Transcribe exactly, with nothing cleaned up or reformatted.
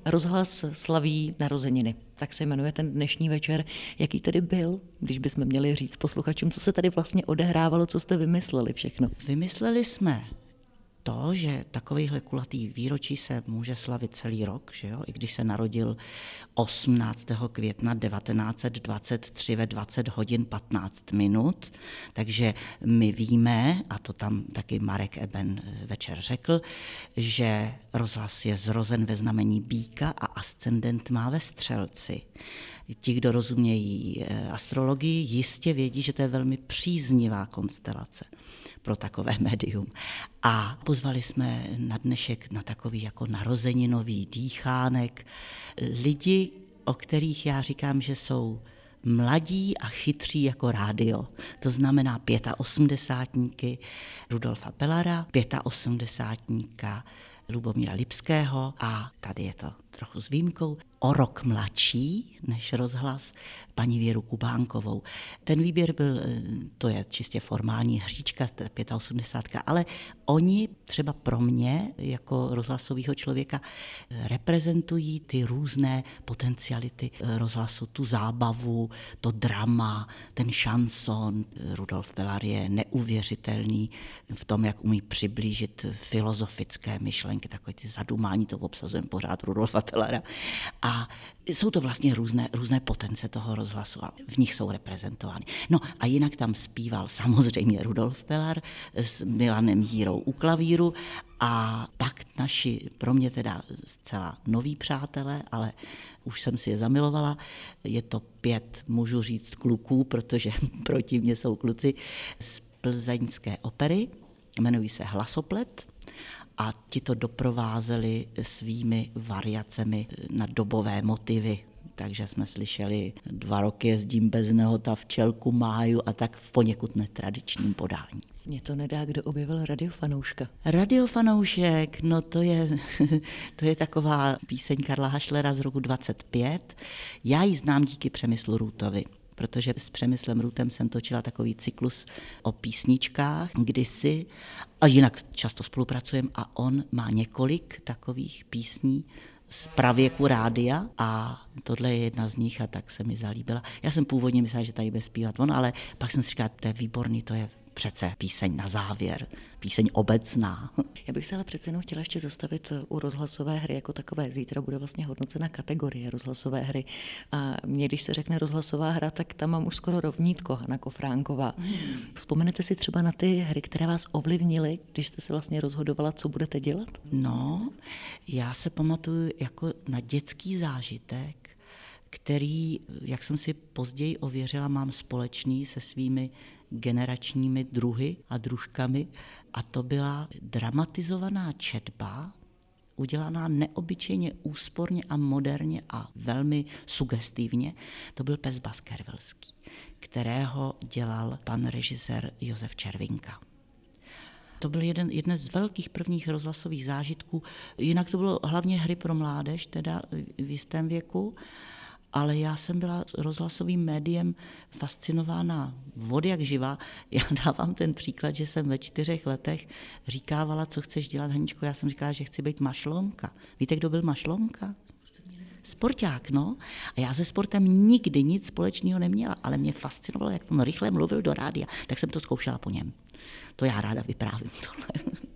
Rozhlas slaví narozeniny, tak se jmenuje ten dnešní večer. Jaký tedy byl, když bychom měli říct posluchačům, co se tady vlastně odehrávalo, co jste vymysleli všechno? Vymysleli jsme to, že takovýhle kulatý výročí se může slavit celý rok, že jo? I když se narodil osmnáctého května devatenáct set dvacet tři ve dvacet hodin patnáct minut, takže my víme, a to tam taky Marek Eben večer řekl, že rozhlas je zrozen ve znamení býka a ascendent má ve střelci. Ti, kdo rozumějí astrologii, jistě vědí, že to je velmi příznivá konstelace pro takové médium. A pozvali jsme na dnešek na takový jako narozeninový dýchánek lidi, o kterých já říkám, že jsou mladí a chytří jako rádio. To znamená osmdesátníky Rudolfa Pellara, osmdesátníka Lubomíra Lipského a tady je to trochu s výjimkou, o rok mladší než rozhlas, paní Věru Kubánkovou. Ten výběr byl, to je čistě formální hříčka, osmdesátka pět, ale oni třeba pro mě, jako rozhlasového člověka, reprezentují ty různé potenciality rozhlasu, tu zábavu, to drama, ten šanson. Rudolf Pellar je neuvěřitelný v tom, jak umí přiblížit filozofické myšlenky, takové ty zadumání, to obsazujeme pořád Rudolfa Pellara. A jsou to vlastně různé, různé potence toho rozhlasu a v nich jsou reprezentovány. No a jinak tam zpíval samozřejmě Rudolf Pellar s Milanem Jírou u klavíru a pak naši, pro mě teda zcela noví přátelé, ale už jsem si je zamilovala, je to pět, můžu říct kluků, protože proti mně jsou kluci z plzeňské opery, jmenují se Hlasoplet, a ti to doprovázeli svými variacemi na dobové motivy. Takže jsme slyšeli Dva roky jezdím bez nehota, Včelku máju a tak v poněkud netradičním podání. Mě to nedá, kdo objevil Radiofanouška. Radiofanoušek, no to je, to je taková píseň Karla Hašlera z roku dvacet pět. Já ji znám díky Přemyslu Růtovi, protože s Přemyslem Růtem jsem točila takový cyklus o písničkách kdysi a jinak často spolupracujeme a on má několik takových písní z pravěku rádia a tohle je jedna z nich a tak se mi zalíbila. Já jsem původně myslela, že tady bude zpívat on, ale pak jsem si říkala, to je výborný, to je přece píseň na závěr, píseň obecná. Já bych se ale přece jenom chtěla ještě zastavit u rozhlasové hry jako takové. Zítra bude vlastně hodnocena kategorie rozhlasové hry. A mě, když se řekne rozhlasová hra, tak tam mám už skoro rovnítko, Hana Kofránková. Hmm. Vzpomenete si třeba na ty hry, které vás ovlivnily, když jste se vlastně rozhodovala, co budete dělat? No, já se pamatuju jako na dětský zážitek, který, jak jsem si později ověřila, mám společný se svými generačními druhy a družkami a to byla dramatizovaná četba, udělaná neobyčejně úsporně a moderně a velmi sugestivně. To byl Pes Baskervilský, kterého dělal pan režisér Josef Červinka. To byl jeden, jeden z velkých prvních rozhlasových zážitků, jinak to bylo hlavně hry pro mládež, teda v jistém věku, ale já jsem byla rozhlasovým médiem fascinována vody jak živá. Já dávám ten příklad, že jsem ve čtyřech letech říkávala, co chceš dělat, Haničko. Já jsem říkala, že chci být mašlonka. Víte, kdo byl mašlonka? Sporták, no. A já se sportem nikdy nic společného neměla, ale mě fascinovalo, jak on rychle mluvil do rádia, tak jsem to zkoušela po něm. To já ráda vyprávím tohle.